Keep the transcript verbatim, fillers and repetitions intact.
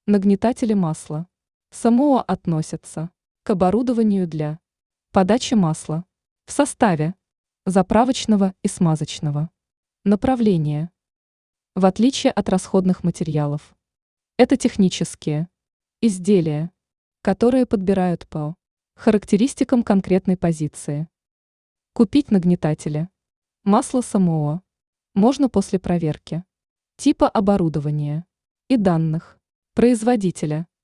Нагнетатели масла. СМО относятся к оборудованию для подачи масла в составе заправочного и смазочного направления. В отличие от расходных материалов, это технические изделия, которые подбирают по характеристикам конкретной позиции. Купить нагнетатели масла СМО можно после проверки типа оборудования и данных производителя.